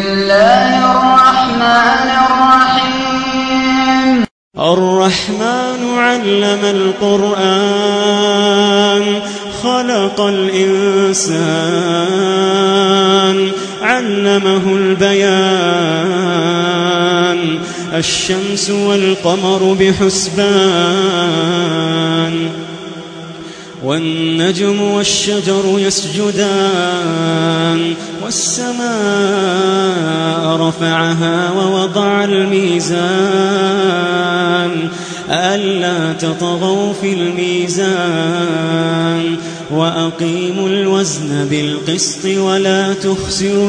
الله الرحمن الرحيم. الرحمن علم القرآن خلق الإنسان علمه البيان الشمس والقمر بحسبان والنجم والشجر يسجدان والسماء رفعها ووضع الميزان ألا تطغوا في الميزان وأقيموا الوزن بالقسط ولا تخسروا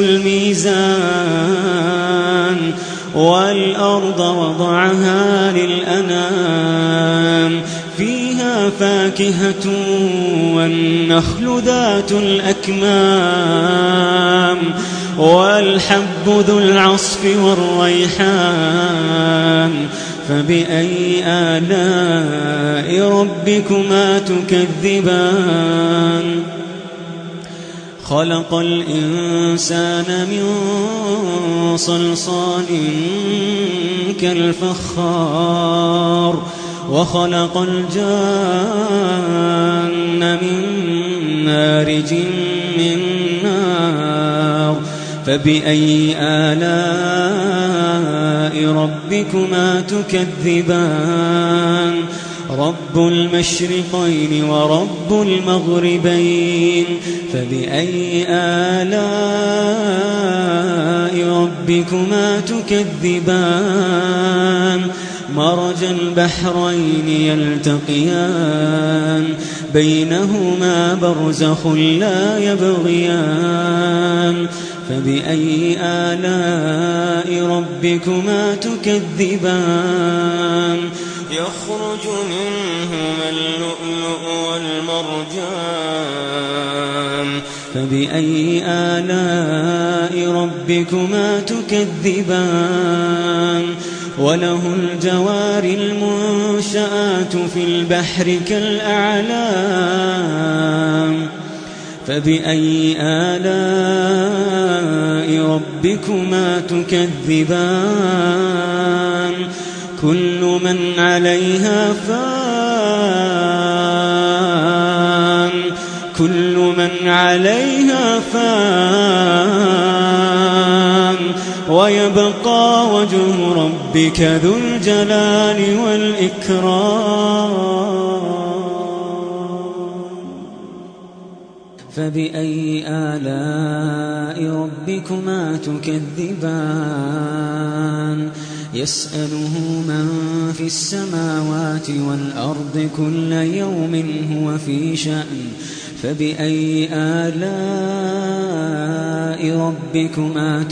الميزان والأرض وضعها للأنام فيها فاكهة والنخل ذات الأكمام والحب ذو العصف والريحان فبأي آلاء ربكما تكذبان خلق الإنسان من صلصال كالفخار وخلق الجان من مارج من نار فبأي آلاء ربكما تكذبان رب المشرقين ورب المغربين فبأي آلاء ربكما تكذبان مرج البحرين يلتقيان بينهما برزخ لا يبغيان فبأي آلاء ربكما تكذبان يخرج منهما اللؤلؤ والمرجان فبأي آلاء ربكما تكذبان وله الجوار المنشآت في البحر كالأعلام فبأي آلاء ربكما تكذبان كل من عليها فان ويبقى وجه ربك ذو الجلال والإكرام فبأي آلاء ربكما تكذبان يسأله من في السماوات والأرض كل يوم هو في شأن فبأي آلاء ربكما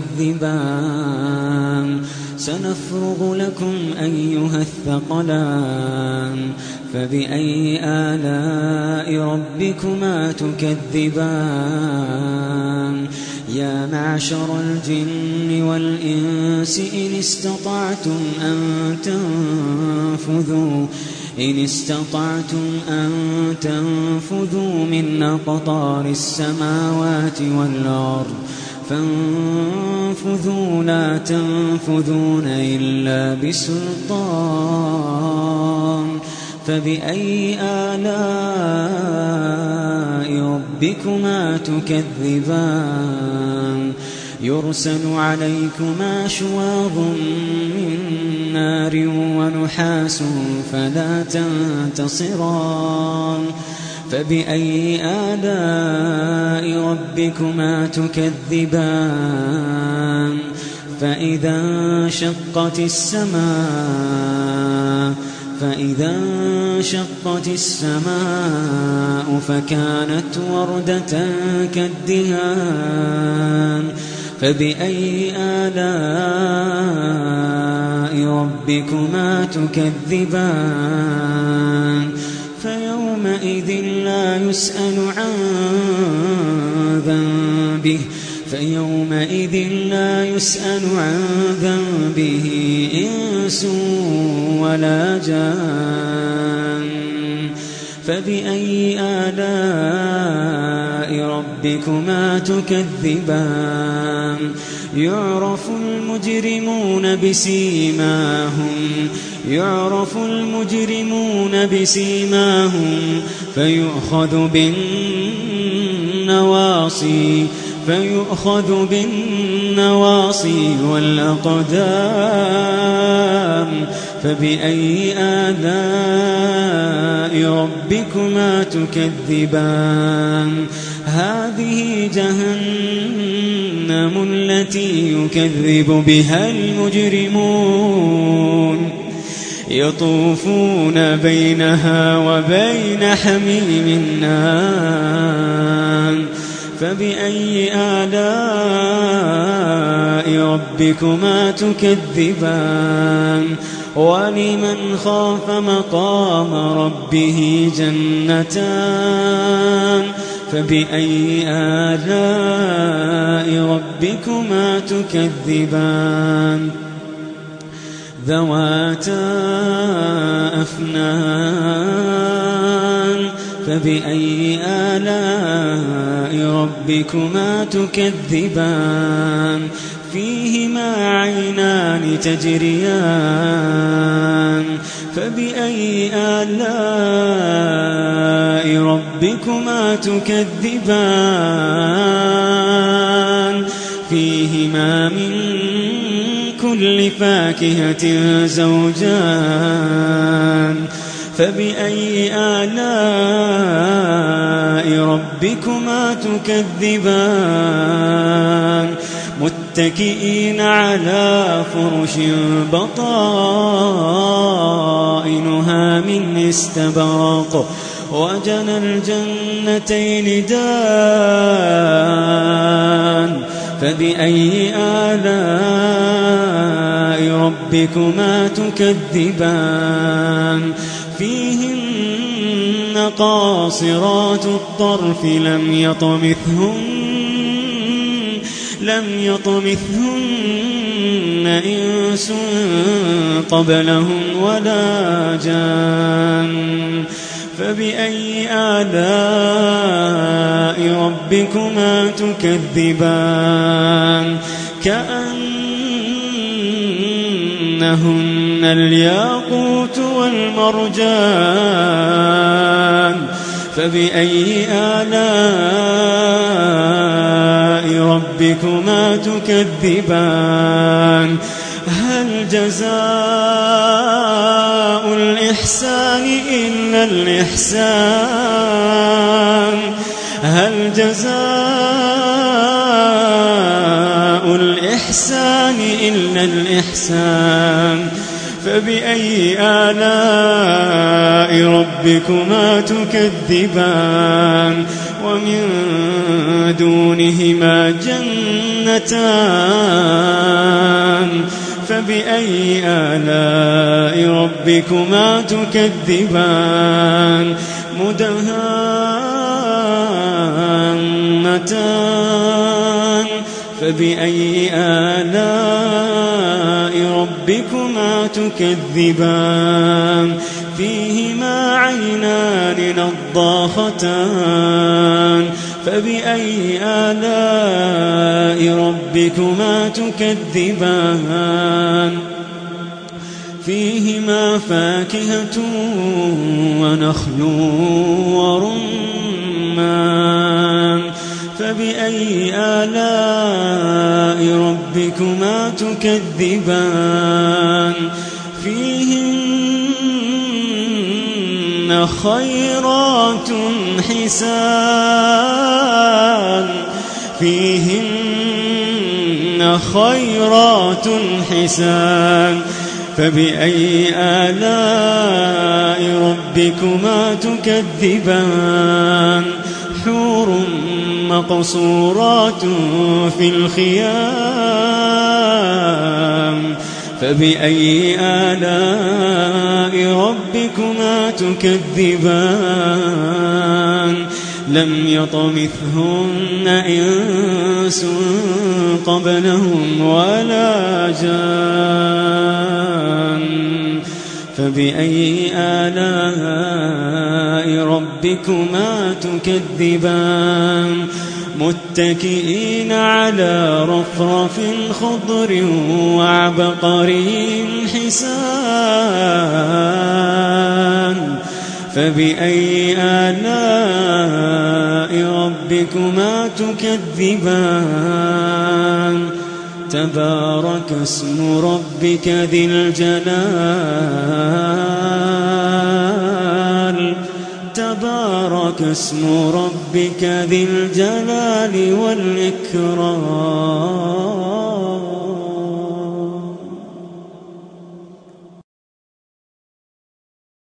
تكذبان سنفرغ لكم أيها الثقلان فبأي آلاء ربكما تكذبان يا معشر الجن والإنس إن استطعتم أن تنفذوا من أقطار السماوات والأرض فانفذوا لا تنفذون إلا بسلطان فبأي آلاء ربكما تكذبان يرسل عليكما شواظ من نار ونحاس فلا تنتصران فبأي آلاء ربكما تكذبان فإذا انشقت السماء فكانت وردة كالدهان فبأي آلاء ربكما تكذبان فيومئذ لا يسأل عن ذنبه إنس ولا جان فبأي آلاء ربكما تكذبان يعرف المجرمون بسيماهم فيؤخذ بالنواصي والأقدام فبأي آلاء ربكما تكذبان هذه جهنم التي يكذب بها المجرمون يطوفون بينها وبين حميم آن فبأي آلاء ربكما تكذبان ولمن خاف مقام ربه جنتان فبأي آلاء ربكما تكذبان ذواتا أفنان فبأي آلاء ربكما تكذبان فيهما عينان تجريان فبأي آلاء ربكما تكذبان فيهما من كل فاكهة زوجان فبأي آلاء ربكما تكذبان متكئين على فرش بطائنها من استبرق وجنى الجنتين دان فبأي آلاء ربكما تكذبان فيهن قاصرات الطرف لم يطمثهن إنس قبلهم ولا جان فبأي آلاء ربكما تكذبان كأنهن الياقوت والمرجان فبأي آلاء ربكما تكذبان هل جزاء الإحسان إلا الإحسان هل جزاء الإحسان إلا الإحسان فبأي آلاء ربكما تكذبان ومن دونهما جنتان فبأي آلاء ربكما تكذبان مدهامتان فبأي آلاء ربكما تكذبان فيهما عينان نضاختان فبأي آلاء ربكما تكذبان فيهما فاكهة ونخل ورمان فبأي آلاء ربكما تكذبان فيهن خيرات حسان فبأي آلاء ربكما تكذبان حور مقصورات في الخيام فبأي آلاء ربكما تكذبان لم يطمثهن إنس قبلهم ولا جان فبأي آلاء ربكما تكذبان متكئين على رفرف خضر وعبقري حسان فبأي آلاء ربكما تكذبان تبارك اسم ربك ذي الجلال تبارك اسم ربك ذي الجلال والإكرام